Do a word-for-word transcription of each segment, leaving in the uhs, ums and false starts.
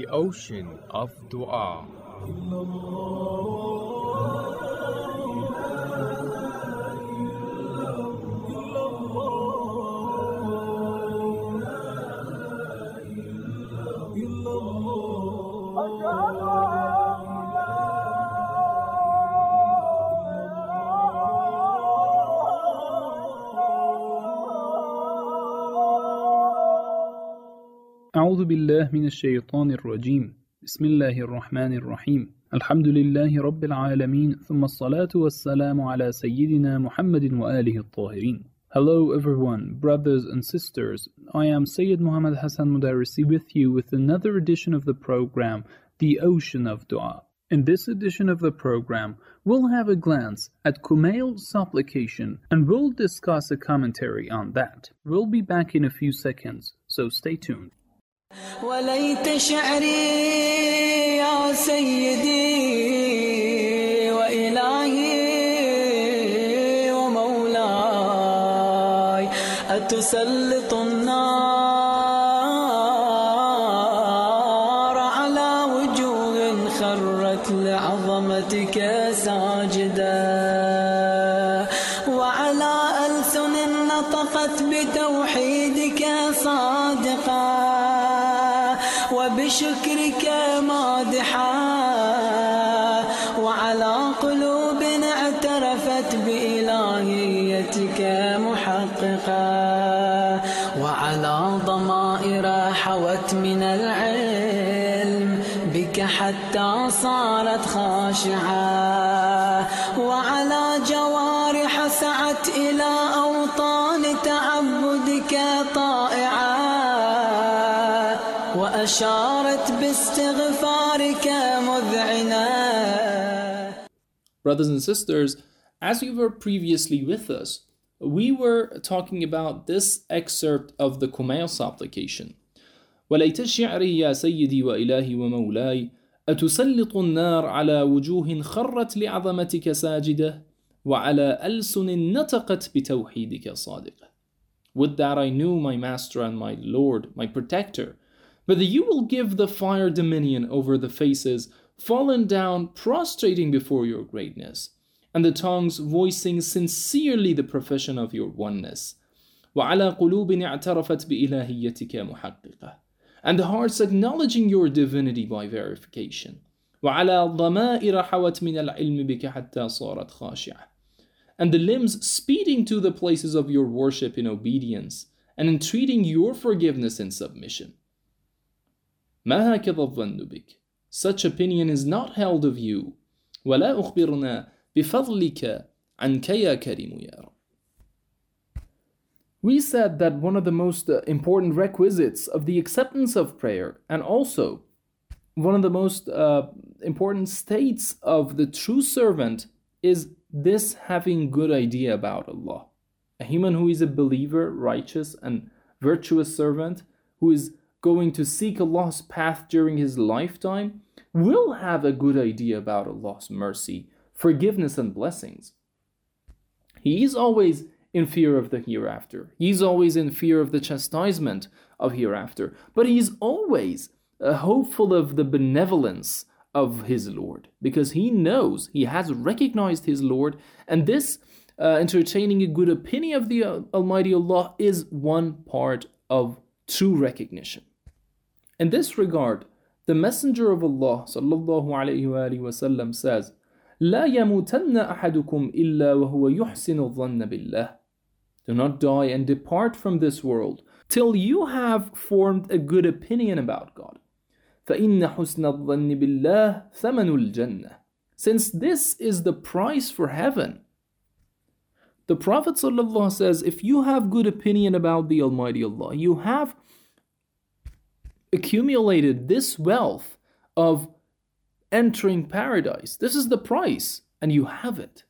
ocean of dua. أعوذ بالله من الشيطان الرجيم بسم الله الرحمن الرحيم الحمد لله رب العالمين ثم الصلاة والسلام على سيدنا محمد وآله الطاهرين. Hello everyone, brothers and sisters. I am Sayyid Muhammad Hassan Mudarrisi with you with another edition of the program, The Ocean of Dua. In this edition of the program, we'll have a glance at Kumail's supplication and we'll discuss a commentary on that. We'll be back in a few seconds, so stay tuned. وليت شعري يا سيدي وإلهي ومولاي أتسلط النار على وجوه خرت لعظمتك ساجدة وعلى ألسن نطقت بتوحيدك صادقة وبشكرك مادحا وعلى قلوب اعترفت بإلهيتك محققا وعلى ضمائر حوت من العلم بك حتى صارت خاشعة وعلى جوارح سعت إلى أوطان تعبدك طائعة وأشارت باستغفارك مذعنة. Brothers and sisters, as you were previously with us, we were talking about this excerpt of the Kumail supplication. وَلَيْتَ الشِّعْرِ يَا سَيِّدِي وَإِلَهِي وَمَوْلَاي أَتُسَلِّطُ النَّارَ عَلَى وُجُوهٍ خَرَّتْ لِعَظَمَتِكَ سَاجِدَةً وَعَلَى أَلْسُنٍ نَطَقَتْ بِتَوْحِيدِكَ صَادِقَةً. Would that I knew my Master and my Lord, my Protector, whether you will give the fire dominion over the faces fallen down prostrating before your greatness, and the tongues voicing sincerely the profession of your oneness. وَعَلَى قُلُوبٍ اعْتَرَفَتْ بِإِلَهِيَّتِكَ مُحَقِّقَةً, and the hearts acknowledging your divinity by verification. وَعَلَى ضَمَائِرَ حَوَتْ مِنَ الْعِلْمِ بِكَ حَتَّى صَارَتْ خَاشِعَةً, and the limbs speeding to the places of your worship in obedience, and entreating your forgiveness in submission. ما هكذا الظن بك, such opinion is not held of you. ولا أخبرنا بفضلك عنك يا كريم يا رب. We said that one of the most important requisites of the acceptance of prayer, and also one of the most uh, important states of the true servant, is this having good idea about Allah. A human who is a believer, righteous and virtuous servant, who is going to seek Allah's path during his lifetime, will have a good idea about Allah's mercy, forgiveness and blessings. He is always in fear of the hereafter. He is always in fear of the chastisement of hereafter. But he is always uh, hopeful of the benevolence of his Lord, because he knows, he has recognized his Lord, and this uh, entertaining a good opinion of the uh, Almighty Allah is one part of true recognition. In this regard, the Messenger of Allah sallallahu alayhi wa alihi wa sallam says, لا يموتن أحدكم إلا وهو يحسن الظن بالله. Do not die and depart from this world till you have formed a good opinion about God. فإن حسن الظن بالله ثمن الجنة. Since this is the price for heaven. The Prophet sallallahu says, if you have good opinion about the Almighty Allah, you have accumulated this wealth of entering paradise. This is the price, and you have it.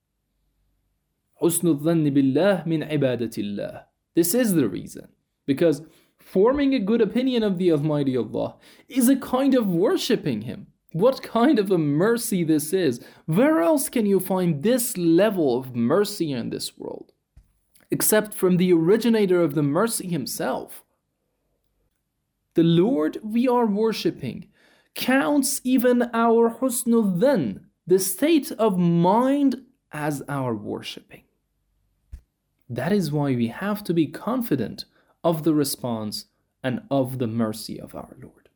حسن الظن بالله من عبادة الله. This is the reason, because forming a good opinion of the Almighty Allah is a kind of worshipping Him. What kind of a mercy this is. Where else can you find this level of mercy in this world? Except from the originator of the mercy Himself. The Lord we are worshipping counts even our husnul dhan, the state of mind, as our worshipping. That is why we have to be confident of the response and of the mercy of our Lord.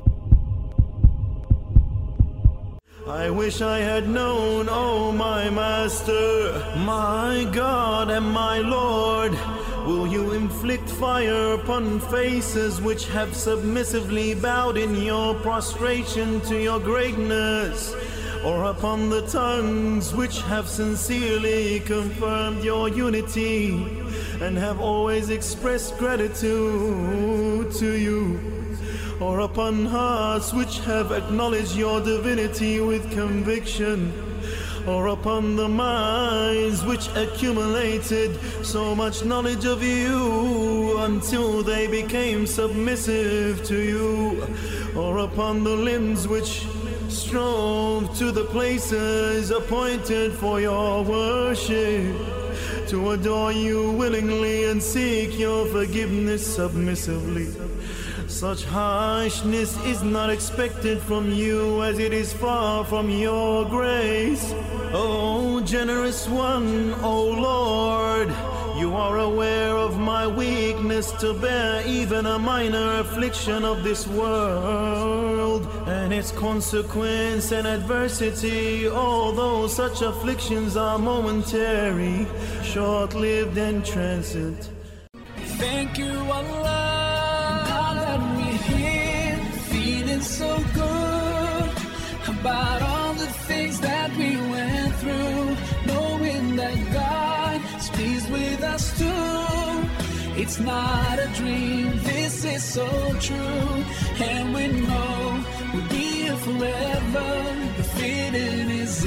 I wish I had known, oh my Master, my God and my Lord, will you inflict fire upon faces which have submissively bowed in your prostration to your greatness, or upon the tongues which have sincerely confirmed your unity and have always expressed gratitude to you, or upon hearts which have acknowledged your divinity with conviction, or upon the minds which accumulated so much knowledge of you until they became submissive to you, or upon the limbs which strove to the places appointed for your worship, to adore you willingly and seek your forgiveness submissively. Such harshness is not expected from you, as it is far from your grace. O generous one, O Lord, you are aware of my weakness to bear even a minor affliction of this world and its consequence and adversity, although such afflictions are momentary, short-lived and transient. Thank you, Allah, now that we're here, feeling so good about all the things that we went through, knowing that God is pleased with us too. It's not a dream, this is so true, and we know we'll be here forever. The feeling is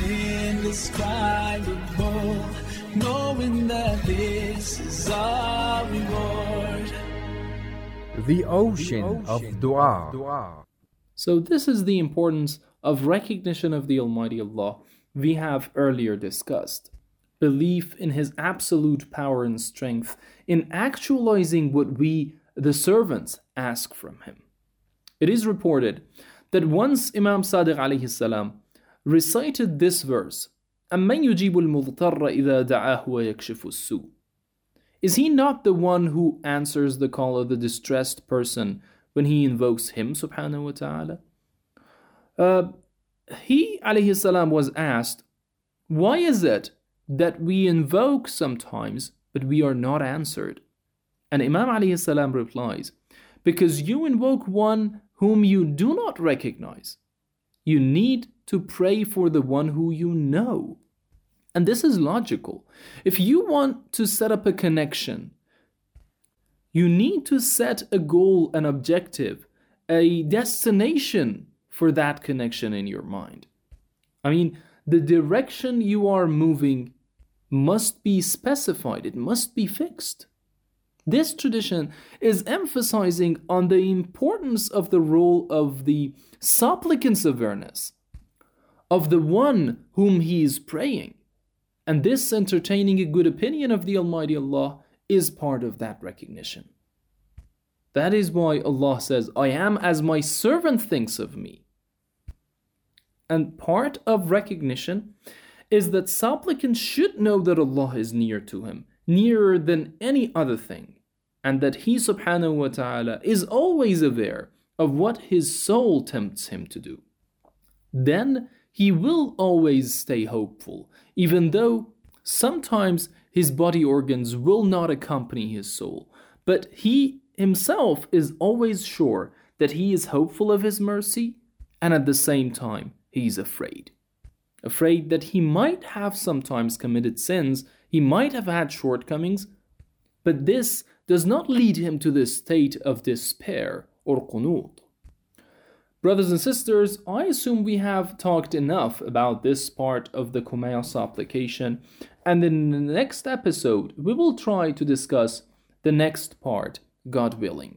indescribable, knowing that this is our reward. The ocean of dua. So this is the importance of recognition of the Almighty Allah we have earlier discussed. Belief in His absolute power and strength in actualizing what we, the servants, ask from Him. It is reported that once Imam Sadiq alayhi salam recited this verse, أَمَّنْ يُجِيبُ الْمُضْطَرَّ إِذَا دَعَاهُ وَيَكْشِفُ السُّوءَ. Is He not the one who answers the call of the distressed person when he invokes Him, subhanahu wa ta'ala? Uh, he, alayhi salam, was asked, why is it that we invoke sometimes, but we are not answered? And Imam alayhi salam replies, because you invoke one whom you do not recognize. You need to pray for the one who you know. And this is logical. If you want to set up a connection, you need to set a goal, an objective, a destination for that connection in your mind. I mean, the direction you are moving must be specified, it must be fixed. This tradition is emphasizing on the importance of the role of the supplicant's awareness, of the one whom he is praying. And this entertaining a good opinion of the Almighty Allah is part of that recognition. That is why Allah says, I am as my servant thinks of me. And part of recognition is that supplicant should know that Allah is near to him, nearer than any other thing, and that He subhanahu wa ta'ala is always aware of what his soul tempts him to do. Then he will always stay hopeful, even though sometimes his body organs will not accompany his soul, but he himself is always sure that he is hopeful of His mercy, and at the same time he is afraid. Afraid that he might have sometimes committed sins, he might have had shortcomings, but this does not lead him to this state of despair or qunut. Brothers and sisters, I assume we have talked enough about this part of the Kumail supplication, and in the next episode we will try to discuss the next part, God willing.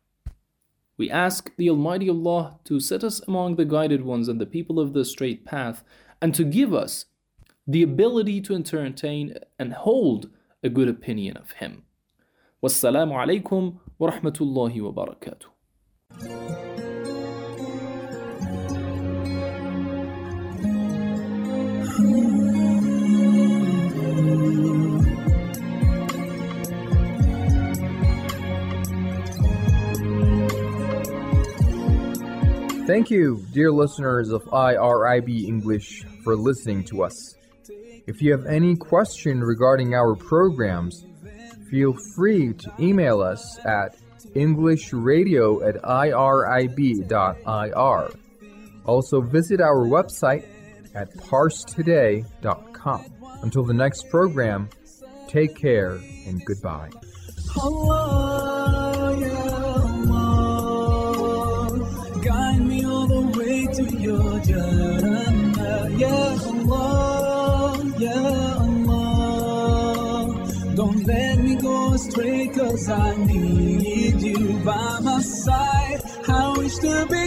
We ask the Almighty Allah to set us among the guided ones and the people of the straight path, and to give us the ability to entertain and hold a good opinion of Him. Wassalamu alaikum wa rahmatullahi wa barakatuh. Thank you, dear listeners of I R I B English, for listening to us. If you have any question regarding our programs, feel free to email us at englishradio at irib dot I R. Also visit our website at parse today dot com. Until the next program, take care and goodbye. Allah, ya Allah, guide me all the way to your Jannah. Ya Allah, ya Allah, don't let me go astray, 'cause I need you by my side. I wish to be